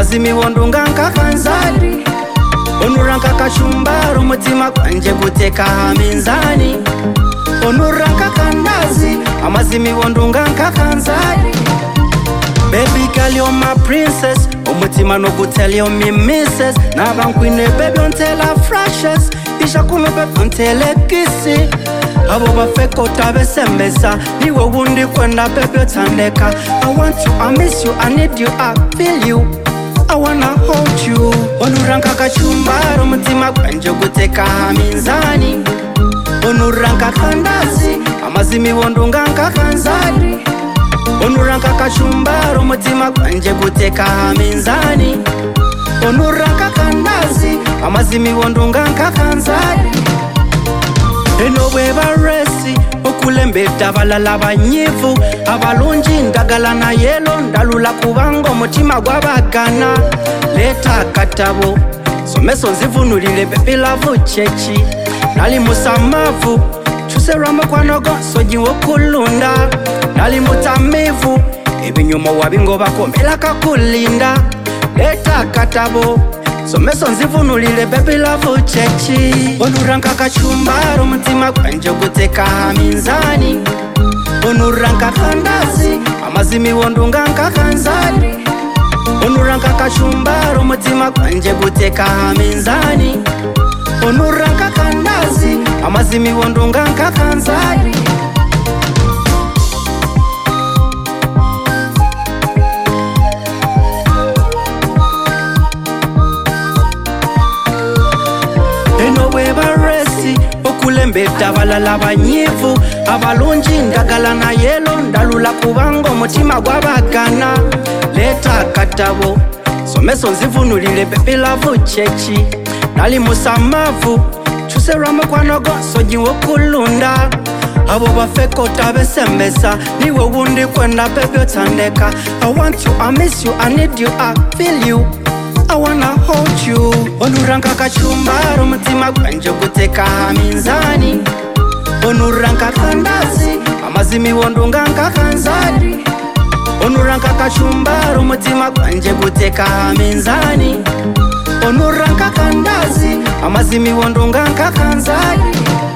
amazimi wondunga nkakanzari onuranka kachumbaro mutima kwanje guteka minzani onuranka kandazi amazimi wondunga nkakanzari baby girl you're my princess umutima no gutell you me misses na bankwine baby untela frashes isha kuno baby untele kisi abo bafeko tabesembesa niwe wundi kwenda baby utandeka I want you, I miss you, I need you, I feel you I wanna hold you onuranka kachumbaro mutima kwanje guteka minzani onuranka kandazi amazimi wondunga nkakanzari onuranka kachumbaro mutima kwanje guteka minzani onuranka kandazi amazimi wondunga nkakanzari eno bwebaresi okulembeta abalala banyivu abalungi ndagala na yelo ndalula kubanga omutima gwabagana leta katabo someso nzivunulile baby love chechi nali musamavu chuserwa mukwano gonsoji wokulunda nali mutamivu ebinyuma wabingo bakombela kakulinda leta katabo someso nzivunulile baby love chechi onuranka kachumbaro mutima kwanje guteka minzani onuranka kandazi amazimi wondunga nkakanzari onuranka kachumbaro mutima kwanje guteka minzani onuranka kandazi amazimi wondunga nkakanzari okulembeta abalala banyivu abalungi ndagala na yelo ndalula kubanga omutima gwabagana leta katabo someso nzivunulile baby love chechi nali musamavu chuserwa mukwano gonsoji wokulunda abo bafeko tabesembesa niwe wundi kwenda baby utandeka I want you, I miss you, I need you, I feel you I wanna hold you onuranka kachumbaro mutima kwanje guteka minzani onuranka kandazi amazimi wondunga nkakanzari onuranka kachumbaro mutima kwanje guteka minzani onuranka kandazi amazimi wondunga nkakanzari